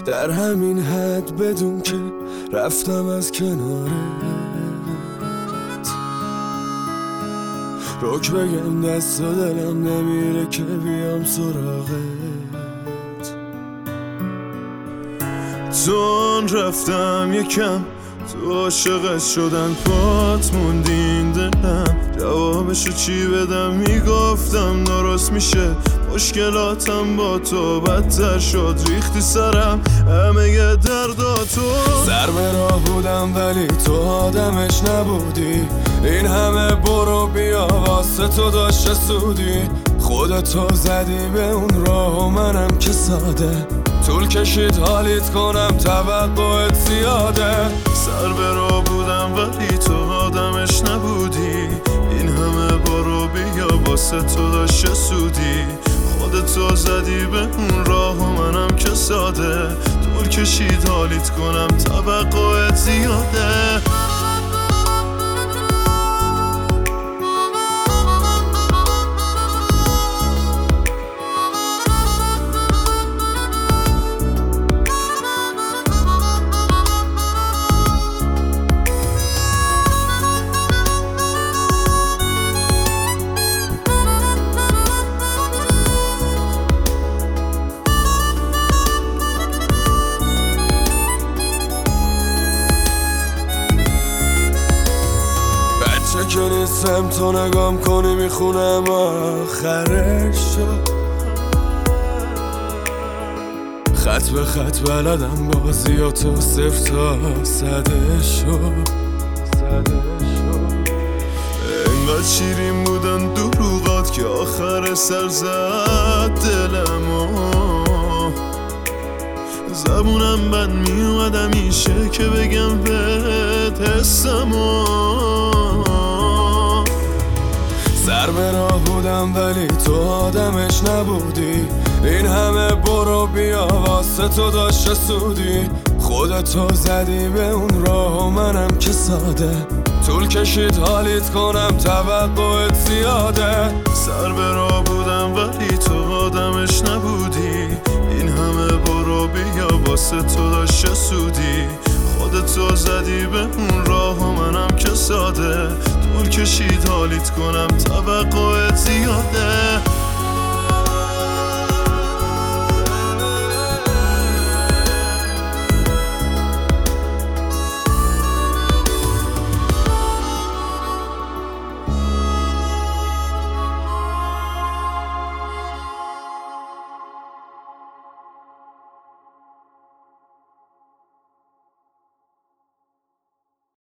در همین حد بدون که رفتم از کنارت، رک بگم دست و دلم نمیره که بیام سراغت. چون رفتم یکم تو عاشقت شدن پات موندین دلم، جوابشو چی بدم؟ میگفتم درست میشه، مشکلاتم با تو بدتر شد، ریختی سرم همه درداتو. سر به راه بودم ولی تو آدمش نبودی، این همه برو بیا واسه تو داشته سودی، خودتو زدی به اون راه و منم که ساده، طول کشید حالیت کنم توقعت زیاده. سر به راه بودم ولی تو آدمش نبودی، این همه برو بیا واسه تو داشته سودی، خودتو زدی به اون راه و منم که ساده، طول کشید حالیت کنم توقعت زیاده. که نیستم تو نگام کنی میخونم آخرشو، خط به خط بلدم بازی و تو 0 تا 100 شو. انقدر شیرین بودن دروغات که آخر سر زد دلمو، زبونم بند میومد همیشه که بگم بهت حسمو. سر به راه بودم ولی تو آدمش نبودی، این همه برو بیا واسه تو داشته سودی، خودتو زدی به اون راه و منم که ساده، طول کشید حالیت کنم توقعت زیاده. سر به راه بودم ولی تو آدمش نبودی، این همه برو بیا واسه تو داشته سودی، خودتو زدی به اون راه و منم که ساده، طول کشید حالیت کنم توقعت زیاده.